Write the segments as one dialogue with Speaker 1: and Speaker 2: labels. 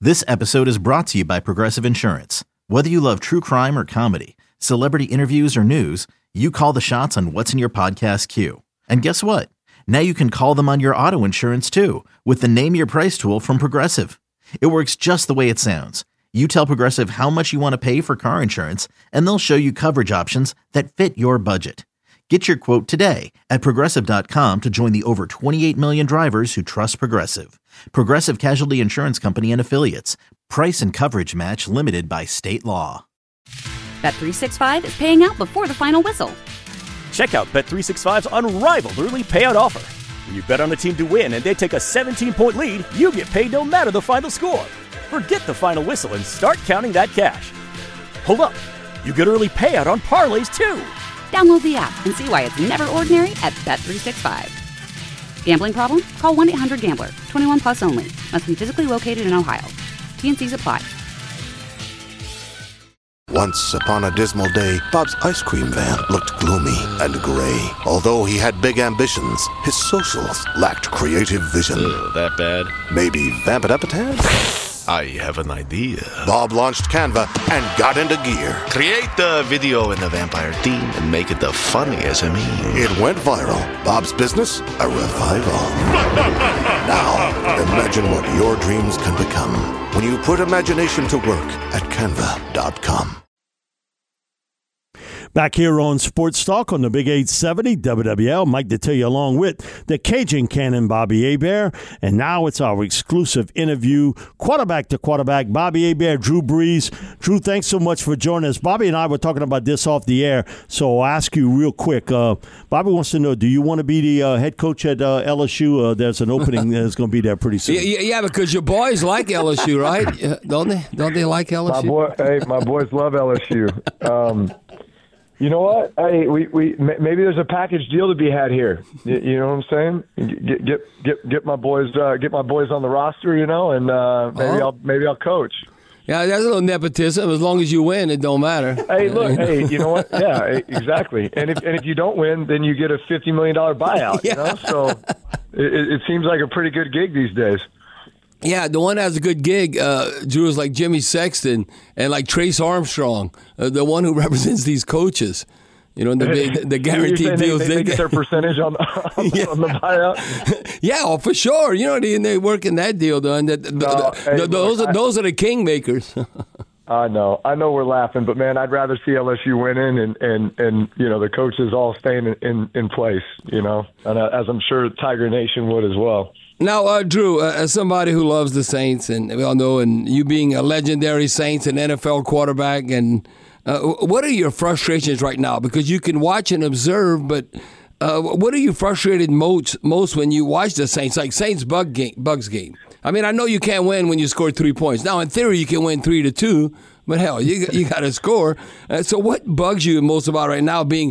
Speaker 1: This episode is brought to you by Progressive Insurance. Whether you love true crime or comedy, celebrity interviews or news, you call the shots on what's in your podcast queue. And guess what? Now you can call them on your auto insurance too with the Name Your Price tool from Progressive. It works just the way it sounds. You tell Progressive how much you want to pay for car insurance, and they'll show you coverage options that fit your budget. Get your quote today at Progressive.com to join the over 28 million drivers who trust Progressive. Progressive Casualty Insurance Company and Affiliates. Price and coverage match limited by state law.
Speaker 2: Bet365 is paying out before the final whistle.
Speaker 3: Check out Bet365's unrivaled early payout offer. When you bet on a team to win and they take a 17-point lead, you get paid no matter the final score. Forget the final whistle and start counting that cash. Hold up. You get early payout on parlays too.
Speaker 2: Download the app and see why it's never ordinary at Bet365. Gambling problem? Call 1-800-GAMBLER. 21 plus only. Must be physically located in Ohio. T&Cs apply.
Speaker 4: Once upon a dismal day, Bob's ice cream van looked gloomy and gray. Although he had big ambitions, his socials lacked creative vision.
Speaker 5: That bad?
Speaker 4: Maybe vamp it up a tad?
Speaker 5: I have an idea.
Speaker 4: Bob launched Canva and got into gear.
Speaker 5: Create the video in the vampire theme and make it the funniest SME.
Speaker 4: It went viral. Bob's business, a revival. Now, imagine what your dreams can become when you put imagination to work at Canva.com.
Speaker 6: Back here on Sports Talk on the Big 870 WWL, Mike Detillier along with the Cajun Cannon, Bobby Hebert. And now it's our exclusive interview, quarterback to quarterback, Bobby Hebert, Drew Brees. Drew, thanks so much for joining us. Bobby and I were talking about this off the air, so I'll ask you real quick. Bobby wants to know, do you want to be the head coach at LSU? There's an opening that's going to be there pretty soon.
Speaker 7: Yeah, because your boys like LSU, right? Don't they? Don't they like LSU?
Speaker 8: My boys love LSU. You know what? Hey, we maybe there's a package deal to be had here. You know what I'm saying? Get my boys on the roster. You know, and maybe I'll coach.
Speaker 7: Yeah, that's a little nepotism. As long as you win, it don't matter.
Speaker 8: Hey, look. Hey, you know what? Yeah, exactly. And if you don't win, then you get a $50 million buyout. Yeah. You know, so it seems like a pretty good gig these days.
Speaker 7: Yeah, the one that has a good gig, Drew, is like Jimmy Sexton and like Trace Armstrong, the one who represents these coaches. You know, the guaranteed deals.
Speaker 8: They get their percentage on the buyout.
Speaker 7: Yeah, for sure. You know, they work in that deal, though. And those are the kingmakers.
Speaker 8: I know we're laughing, but man, I'd rather see LSU winning and you know the coaches all staying in place. You know, and as I'm sure Tiger Nation would as well.
Speaker 7: Now, Drew, as somebody who loves the Saints, and we all know, and you being a legendary Saints and NFL quarterback, and what are your frustrations right now? Because you can watch and observe, but what are you frustrated most when you watch the Saints, like Saints Bucks game? I mean, I know you can't win when you score 3 points. Now, in theory, you can win 3-2. But hell, you got to score. So what bugs you most about right now being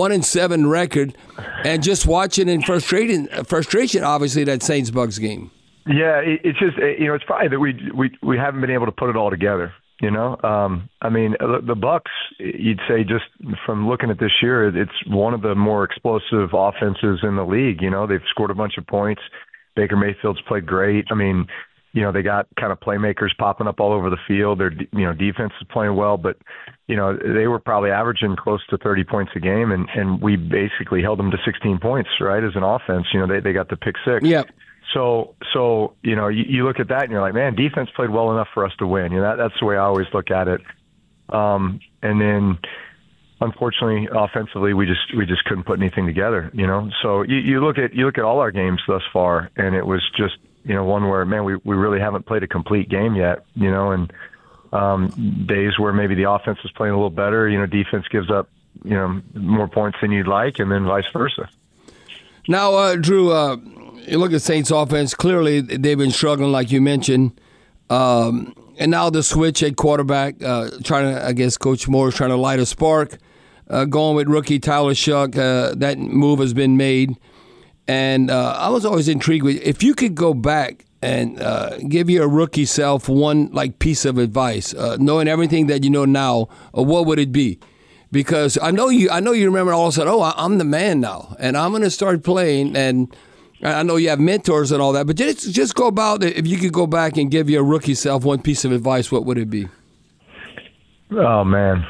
Speaker 7: 1-7 record and just watching in frustration, obviously, that Saints-Bucks game?
Speaker 8: Yeah, it's just, you know, it's probably that we haven't been able to put it all together, you know? I mean, the Bucks, you'd say just from looking at this year, it's one of the more explosive offenses in the league. You know, they've scored a bunch of points. Baker Mayfield's played great. I mean, you know, they got kind of playmakers popping up all over the field. Their, you know, defense is playing well, but, you know, they were probably averaging close to 30 points a game, and we basically held them to 16 points, right, as an offense. You know, they got the pick six.
Speaker 7: Yeah.
Speaker 8: So you know, you look at that and you're like, man, defense played well enough for us to win. You know, that's the way I always look at it. And then, unfortunately, offensively, we just couldn't put anything together. You know, so you look at all our games thus far, and it was just, you know, one where, man, we really haven't played a complete game yet, you know, and days where maybe the offense is playing a little better, you know, defense gives up, you know, more points than you'd like, and then vice versa.
Speaker 7: Now, Drew, you look at Saints offense, clearly they've been struggling, like you mentioned, and now the switch at quarterback, trying to, I guess, Coach Moore is trying to light a spark, going with rookie Tyler Shuck, that move has been made. And I was always intrigued with, if you could go back and give your rookie self one like piece of advice, knowing everything that you know now, what would it be? Because I know you remember all of a sudden, I'm the man now, and I'm going to start playing. And I know you have mentors and all that, but just go about it. If you could go back and give your rookie self one piece of advice, what would it be?
Speaker 8: Oh man,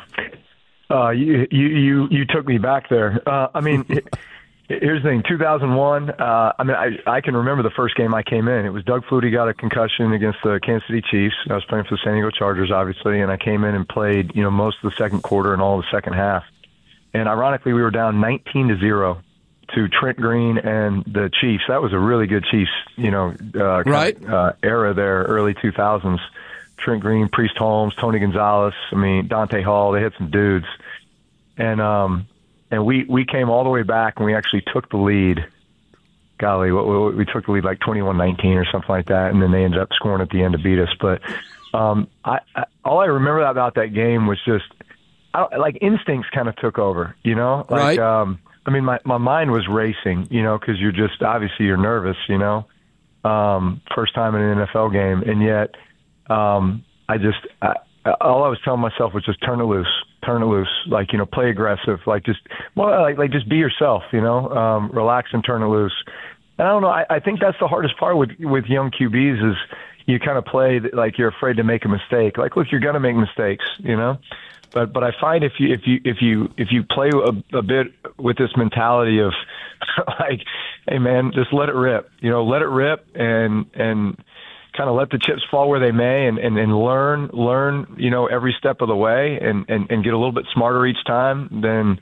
Speaker 8: you took me back there. I mean, here's the thing. 2001. I can remember the first game I came in. It was Doug Flutie got a concussion against the Kansas City Chiefs. I was playing for the San Diego Chargers, obviously, and I came in and played, most of the second quarter and all of the second half. And ironically, we were down 19-0 to Trent Green and the Chiefs. That was a really good Chiefs,
Speaker 7: right.
Speaker 8: Era there, early 2000s. Trent Green, Priest Holmes, Tony Gonzalez. Dante Hall. They had some dudes, and we came all the way back, and we actually took the lead. Golly, we took the lead like 21-19 or something like that, and then they ended up scoring at the end to beat us. But all I remember about that game was just instincts kind of took over,
Speaker 7: Right.
Speaker 8: My mind was racing, because you're just obviously you're nervous, first time in an NFL game, and yet all I was telling myself was just turn it loose, play aggressive, just be yourself, relax and turn it loose. And I don't know, I think that's the hardest part with young QBs is you kind of play like you're afraid to make a mistake. Like, look, you're going to make mistakes, But I find if you play a bit with this mentality of hey man, just let it rip, let it rip and kind of let the chips fall where they may and learn, every step of the way and get a little bit smarter each time, then,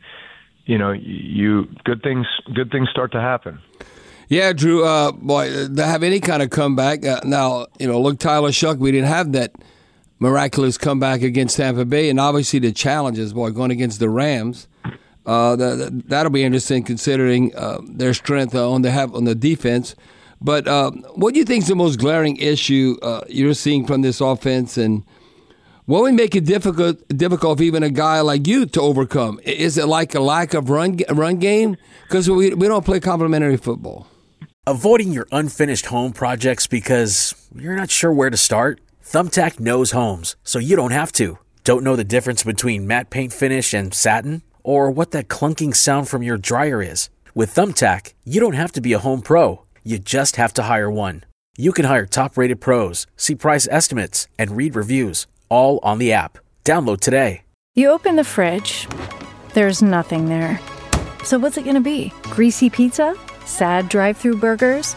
Speaker 8: good things start to happen.
Speaker 7: Yeah, Drew, to have any kind of comeback. Now, look, Tyler Shuck, we didn't have that miraculous comeback against Tampa Bay, and obviously the challenges, going against the Rams. That'll be interesting considering their strength on the defense. But what do you think is the most glaring issue you're seeing from this offense, and what would make it difficult for even a guy like you to overcome? Is it like a lack of run game? Because we don't play complementary football.
Speaker 9: Avoiding your unfinished home projects because you're not sure where to start? Thumbtack knows homes, so you don't have to. Don't know the difference between matte paint finish and satin? Or what that clunking sound from your dryer is? With Thumbtack, you don't have to be a home pro. You just have to hire one. You can hire top-rated pros, see price estimates, and read reviews, all on the app. Download today.
Speaker 10: You open the fridge. There's nothing there. So what's it going to be? Greasy pizza? Sad drive-thru burgers?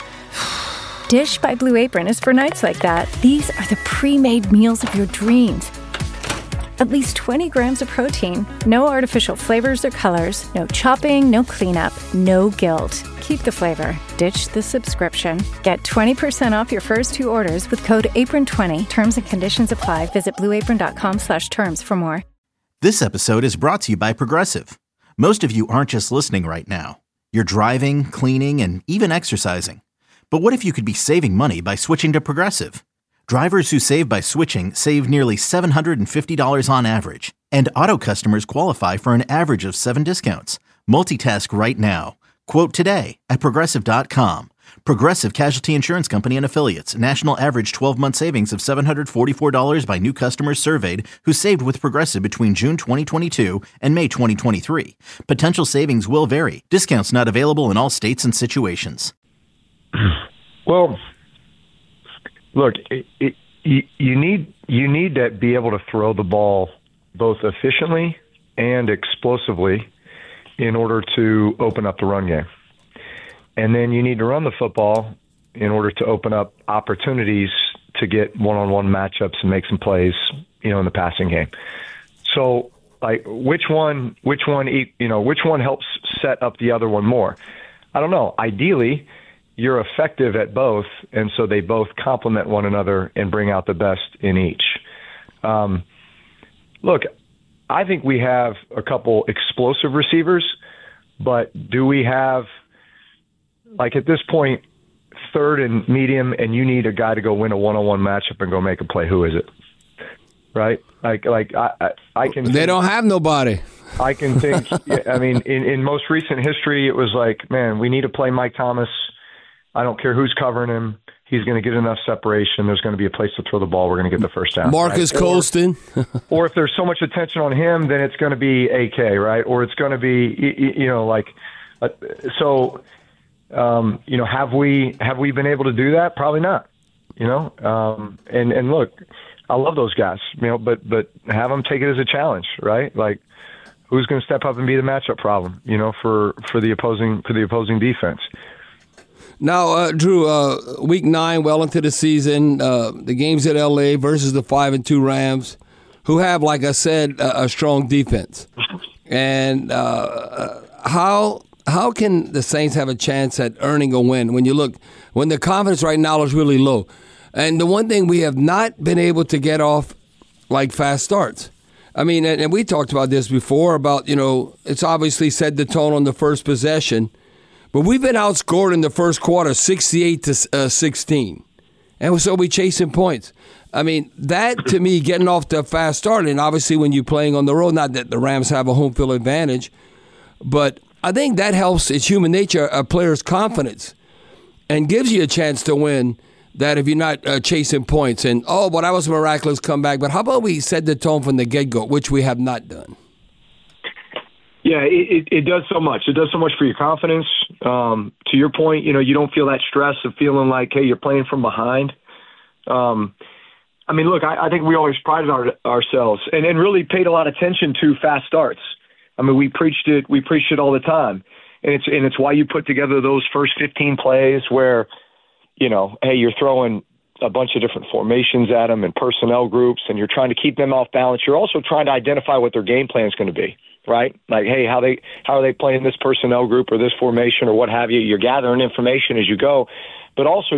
Speaker 10: Dish by Blue Apron is for nights like that. These are the pre-made meals of your dreams. At least 20 grams of protein, no artificial flavors or colors, no chopping, no cleanup, no guilt. Keep the flavor. Ditch the subscription. Get 20% off your first 2 orders with code APRON20. Terms and conditions apply. Visit blueapron.com/terms for more.
Speaker 1: This episode is brought to you by Progressive. Most of you aren't just listening right now. You're driving, cleaning, and even exercising. But what if you could be saving money by switching to Progressive? Drivers who save by switching save nearly $750 on average. And auto customers qualify for an average of 7 discounts. Multitask right now. Quote today at Progressive.com. Progressive Casualty Insurance Company and Affiliates. National average 12-month savings of $744 by new customers surveyed who saved with Progressive between June 2022 and May 2023. Potential savings will vary. Discounts not available in all states and situations.
Speaker 8: Well, look, you need to be able to throw the ball both efficiently and explosively in order to open up the run game. And then you need to run the football in order to open up opportunities to get one-on-one matchups and make some plays, in the passing game. So, which one helps set up the other one more? I don't know. Ideally, you're effective at both, and so they both complement one another and bring out the best in each. Look, I think we have a couple explosive receivers, but do we have, at this point, third and medium, and you need a guy to go win a one-on-one matchup and go make a play? Who is it? Right? I can.
Speaker 7: They don't have nobody.
Speaker 8: I can think. In most recent history, it was man, we need to play Mike Thomas. I don't care who's covering him. He's going to get enough separation. There's going to be a place to throw the ball. We're going to get the first down.
Speaker 7: Marcus Colston.
Speaker 8: Or if there's so much attention on him, then it's going to be AK, right? Or it's going to be, so Have we been able to do that? Probably not. And look, I love those guys, but have them take it as a challenge, right? Like, who's going to step up and be the matchup problem, for the opposing defense.
Speaker 7: Now, Drew, week 9, well into the season, the game's at LA versus the 5-2 Rams, who have, like I said, a strong defense. And how can the Saints have a chance at earning a win when the confidence right now is really low? And the one thing we have not been able to get off, like, fast starts. I mean, and we talked about this before about, it's obviously set the tone on the first possession, but we've been outscored in the first quarter 68-16. And so we chasing points. I mean, that to me, getting off to a fast start, and obviously when you're playing on the road, not that the Rams have a home field advantage, but I think that helps, it's human nature, a player's confidence and gives you a chance to win. That if you're not chasing points and, that was a miraculous comeback. But how about we set the tone from the get-go, which we have not done?
Speaker 8: Yeah, it does so much. It does so much for your confidence. To your point, you don't feel that stress of feeling like, hey, you're playing from behind. Look, I think we always prided ourselves and really paid a lot of attention to fast starts. We preached it all the time. And it's why you put together those first 15 plays where – hey, you're throwing a bunch of different formations at them and personnel groups, and you're trying to keep them off balance. You're also trying to identify what their game plan is going to be, right? Like, hey, how are they playing this personnel group or this formation or what have you? You're gathering information as you go, but also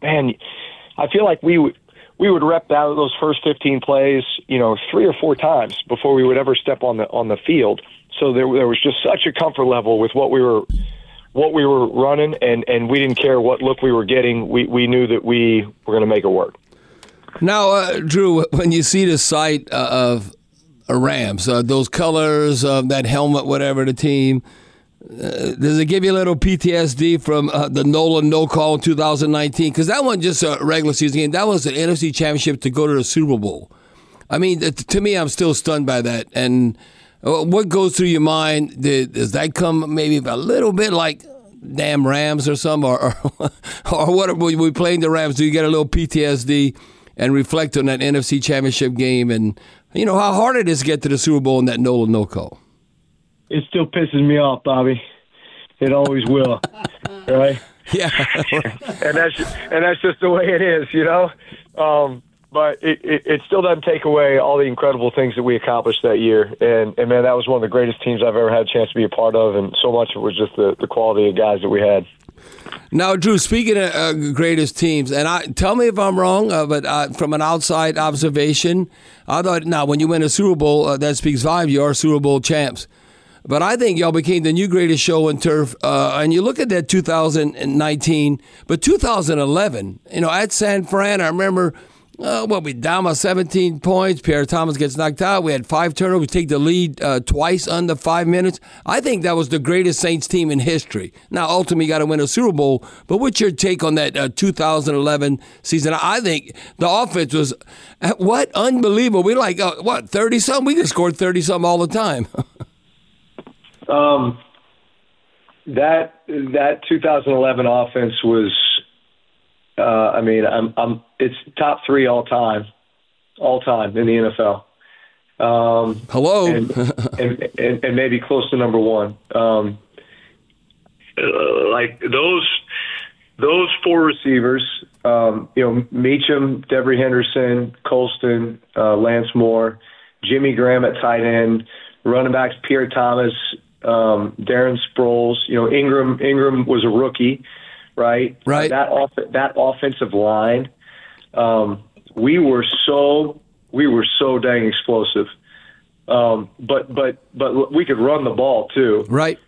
Speaker 8: I feel like we would rep out those first 15 plays, 3 or 4 times before we would ever step on the field. So there was just such a comfort level with what we were running, and we didn't care what look we were getting. We knew that we were going to make it work.
Speaker 7: Now, Drew, when you see the sight of Rams, those colors, that helmet, whatever the team, does it give you a little PTSD from the Nolan no-call in 2019? Because that wasn't just a regular season game. That was an NFC Championship to go to the Super Bowl. I mean, to me, I'm still stunned by that. And what goes through your mind? Does that come maybe a little bit like damn Rams or something? Or what are we playing the Rams? Do you get a little PTSD and reflect on that NFC Championship game and, how hard it is to get to the Super Bowl in that Nolan no-call?
Speaker 8: It still pisses me off, Bobby. It always will, right?
Speaker 7: Yeah.
Speaker 8: and that's just the way it is, But it still doesn't take away all the incredible things that we accomplished that year. And man, that was one of the greatest teams I've ever had a chance to be a part of, and so much of it was just the quality of guys that we had.
Speaker 7: Now, Drew, speaking of greatest teams, and tell me if I'm wrong, but from an outside observation, I thought, when you win a Super Bowl, that speaks volumes. You are Super Bowl champs. But I think y'all became the new greatest show in turf. And you look at that 2019, but 2011, at San Fran, I remember – we down by 17 points. Pierre Thomas gets knocked out. We had 5 turnovers. We take the lead twice under 5 minutes. I think that was the greatest Saints team in history. Now, ultimately, you got to win a Super Bowl. But what's your take on that 2011 season? I think the offense was, unbelievable. We 30-something? We could score 30-something all the time.
Speaker 8: That 2011 offense was, it's top 3 all time in the NFL.
Speaker 7: Hello,
Speaker 8: and maybe close to number 1. Like those 4 receivers, Meacham, Devery Henderson, Colston, Lance Moore, Jimmy Graham at tight end, running backs Pierre Thomas, Darren Sproles. Ingram was a rookie. Right. That offensive line, we were so dang explosive. But we could run the ball too.
Speaker 7: Right.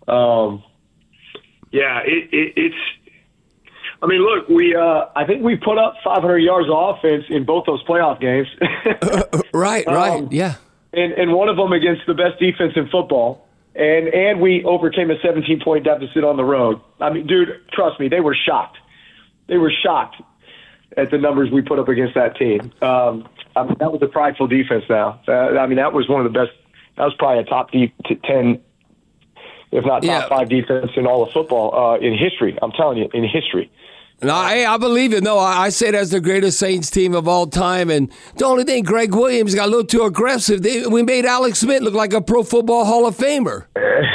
Speaker 8: It's. Look, I think we put up 500 yards of offense in both those playoff games.
Speaker 7: Right. Yeah.
Speaker 8: And one of them against the best defense in football. And we overcame a 17-point deficit on the road. Dude, trust me, they were shocked. They were shocked at the numbers we put up against that team. That was a prideful defense now. That was one of the best. That was probably a top 10 if not top 5 defense in all of football in history. I'm telling you, in history.
Speaker 7: No, I believe it. No, I say that's the greatest Saints team of all time. And the only thing, Greg Williams got a little too aggressive. We made Alex Smith look like a Pro Football Hall of Famer.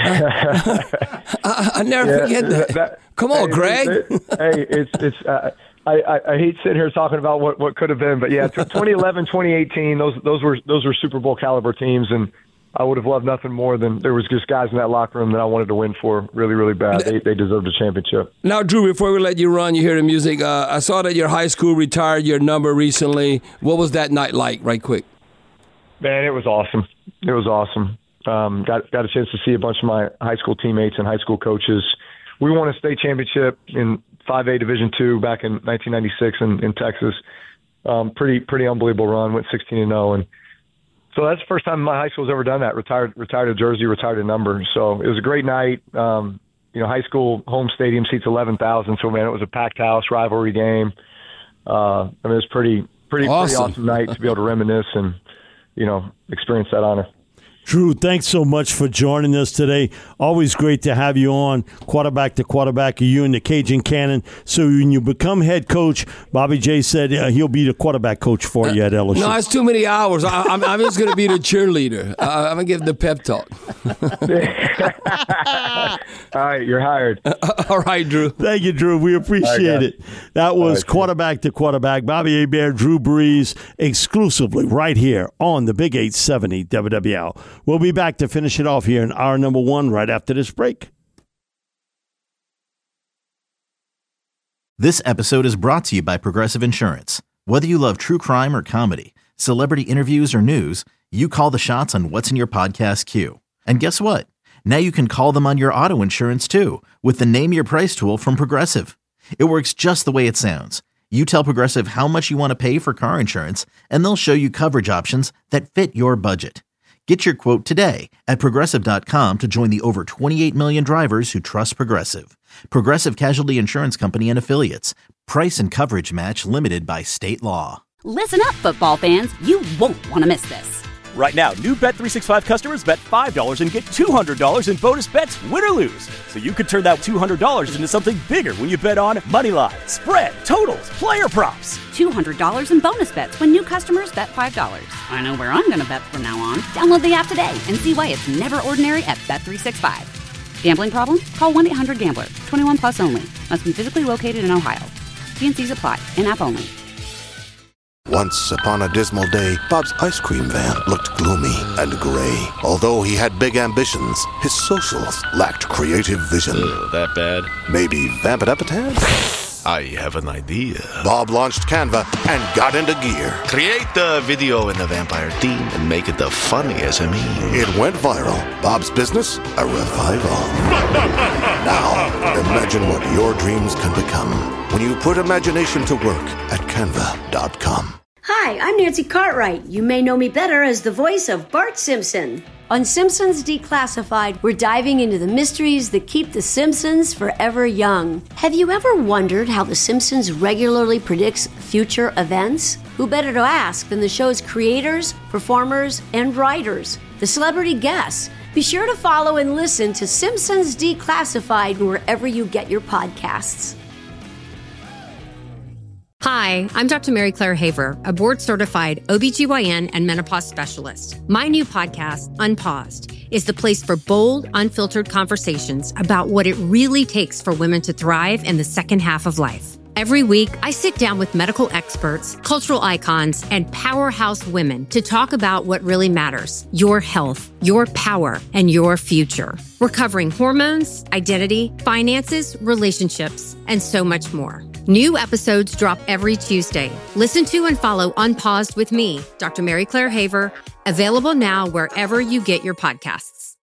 Speaker 7: I never forget that. Come on, Greg.
Speaker 8: I hate sitting here talking about what could have been, but yeah, 2011, 2018, those were Super Bowl caliber teams, and I would have loved nothing more than there was just guys in that locker room that I wanted to win for really, really bad. They deserved a championship.
Speaker 7: Now, Drew, before we let you run, you hear the music. I saw that your high school retired your number recently. What was that night like, right quick?
Speaker 8: Man, it was awesome. It was awesome. Got a chance to see a bunch of my high school teammates and high school coaches. We won a state championship in 5A Division II back in 1996 in Texas. Pretty unbelievable run. Went 16-0, and so that's the first time my high school's ever done that. Retired a jersey, retired a number. So it was a great night. High school home stadium seats 11,000. So man, it was a packed house, rivalry game. It was pretty awesome night to be able to reminisce and experience that honor.
Speaker 6: Drew, thanks so much for joining us today. Always great to have you on, quarterback to quarterback, you and the Cajun Cannon. So when you become head coach, Bobby J said he'll be the quarterback coach for you at LSU.
Speaker 7: No, it's too many hours. I'm just going to be the cheerleader. I'm going to give the pep talk.
Speaker 8: All right, you're hired.
Speaker 7: All right, Drew.
Speaker 6: Thank you, Drew. We appreciate it. That was quarterback to quarterback, Bobby Hebert, Drew Brees, exclusively right here on the Big 870 WWL. We'll be back to finish it off here in hour number 1 right after this break.
Speaker 1: This episode is brought to you by Progressive Insurance. Whether you love true crime or comedy, celebrity interviews or news, you call the shots on what's in your podcast queue. And guess what? Now you can call them on your auto insurance too with the Name Your Price tool from Progressive. It works just the way it sounds. You tell Progressive how much you want to pay for car insurance, and they'll show you coverage options that fit your budget. Get your quote today at Progressive.com to join the over 28 million drivers who trust Progressive. Progressive Casualty Insurance Company and Affiliates. Price and coverage match limited by state law.
Speaker 2: Listen up, football fans. You won't want to miss this.
Speaker 3: Right now, new Bet365 customers bet $5 and get $200 in bonus bets, win or lose. So you could turn that $200 into something bigger when you bet on Moneyline, spread, totals, player props.
Speaker 2: $200 in bonus bets when new customers bet $5. I know where I'm going to bet from now on. Download the app today and see why it's never ordinary at Bet365. Gambling problem? Call 1-800-GAMBLER. 21 plus only. Must be physically located in Ohio. T&Cs apply. In-app only.
Speaker 4: Once upon a dismal day, Bob's ice cream van looked gloomy and gray. Although he had big ambitions, his socials lacked creative vision.
Speaker 5: That bad?
Speaker 4: Maybe vamp it up a tad?
Speaker 5: I have an idea.
Speaker 4: Bob launched Canva and got into gear.
Speaker 5: Create the video in the vampire theme and make it the funniest of me.
Speaker 4: It went viral. Bob's business, a revival. Now, imagine what your dreams can become when you put imagination to work at Canva.com.
Speaker 11: Hi, I'm Nancy Cartwright. You may know me better as the voice of Bart Simpson. On Simpsons Declassified, we're diving into the mysteries that keep the Simpsons forever young. Have you ever wondered how the Simpsons regularly predicts future events? Who better to ask than the show's creators, performers, and writers, the celebrity guests? Be sure to follow and listen to Simpsons Declassified wherever you get your podcasts.
Speaker 12: Hi, I'm Dr. Mary Claire Haver, a board-certified OBGYN and menopause specialist. My new podcast, Unpaused, is the place for bold, unfiltered conversations about what it really takes for women to thrive in the second half of life. Every week, I sit down with medical experts, cultural icons, and powerhouse women to talk about what really matters: your health, your power, and your future. We're covering hormones, identity, finances, relationships, and so much more. New episodes drop every Tuesday. Listen to and follow Unpaused with me, Dr. Mary Claire Haver, available now wherever you get your podcasts.